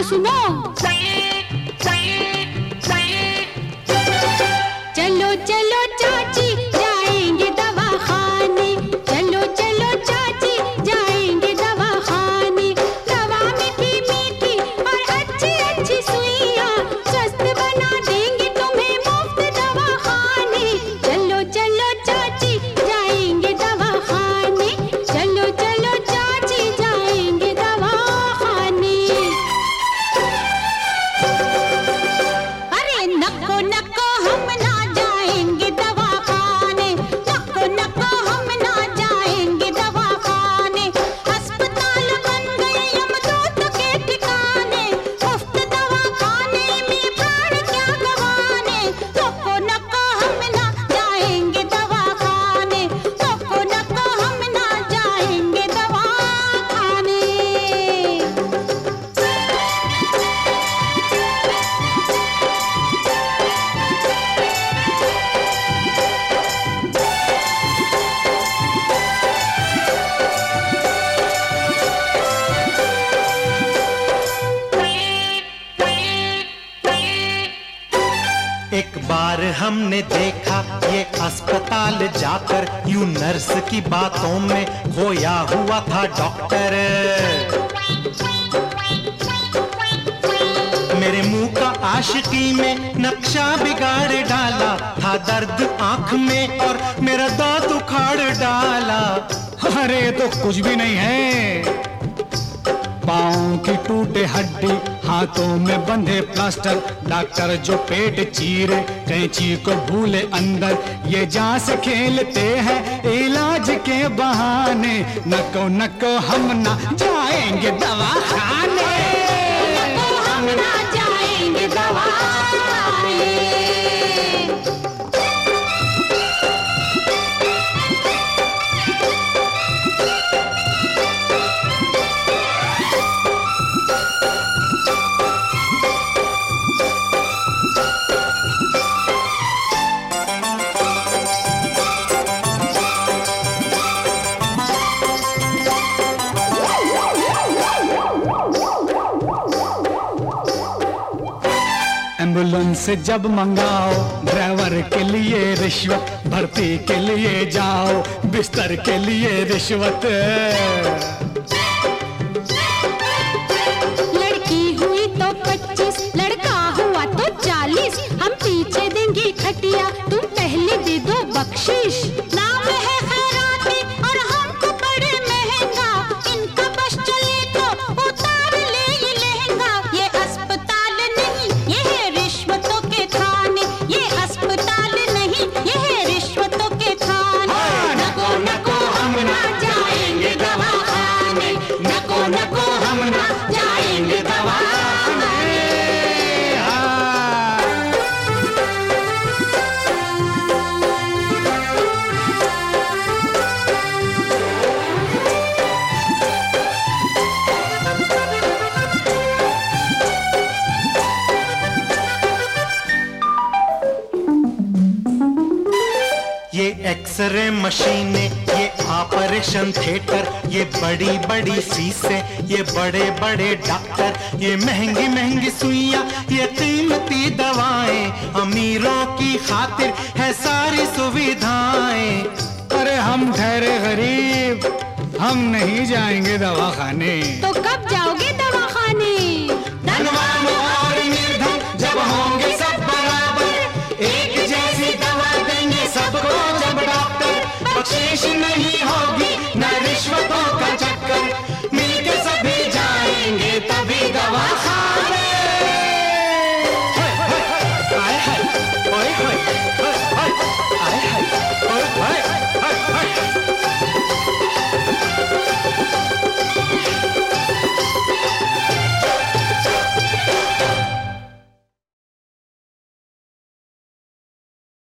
सुनो। चलो चलो चाची जाएंगे दवाखाने, चलो चलो चाची जाएंगे दवाखाने। दवा मीठी मीठी और अच्छी अच्छी सुइयां, स्वस्थ बना देंगे तुम्हें मुफ्त दवाखाने। चलो चलो चाची जाएंगे दवाखाने, चलो चलो चाची जाएंगे दवाखाने। अरे नको नको हम ना जाएंगे दवाखाने, नको नको हम ना जाएंगे दवाखाने। अस्पताल बन गए यमदूत के ठिकाने, मुफ्त दवाखाने में प्राण क्या गवाने। नको नको हम ना जाएंगे दवाखाने, नको नको हम ना जाएंगे दवाखाने। एक बार हमने देखा ये अस्पताल जाकर, यूं नर्स की बातों में खोया हुआ था डॉक्टर। मेरे मुंह का आशिकी में नक्शा बिगाड़ डाला था, दर्द आंख में और मेरा दांत उखाड़ डाला। अरे ये तो कुछ भी नहीं है। पाँव की टूटे हड्डी, हाथों में बंधे प्लास्टर, डॉक्टर जो पेट चीरे कैंची को भूले अंदर। ये जान से खेलते हैं इलाज के बहाने, नको नको हम ना जाएंगे दवाखाने, नको हम ना जाएंगे दवाखाने। एम्बुलेंस जब मंगाओ, ड्राइवर के लिए रिश्वत, भर्ती के लिए जाओ, बिस्तर के लिए रिश्वत। लड़की हुई तो 25, लड़का हुआ तो 40, हम पीछे देंगे खटिया, तुम पहले दे दो बख्शिश। नाम है खैराती और हमको बड़े महंगा, इनका बस चले तो उतार ले ये लहंगा। ये अस्पताल नहीं ये है रिश्वतों के थाने, ये अस्पताल नहीं ये है रिश्वतों के थाने। नको नको हम ना जाएंगे दवाखाने, नको नको हम ना जाएंगे दवाखाने। ये एक्सरे मशीनें, ये ऑपरेशन थिएटर, ये बड़ी बड़ी शीशें, ये बड़े बड़े डॉक्टर, ये महंगी महंगी सुइयां, ये कीमती दवाएं, अमीरों की खातिर है सारी सुविधाएं। अरे हम ठहरे गरीब, हम नहीं जाएंगे दवाखाने। तो कब जाओगे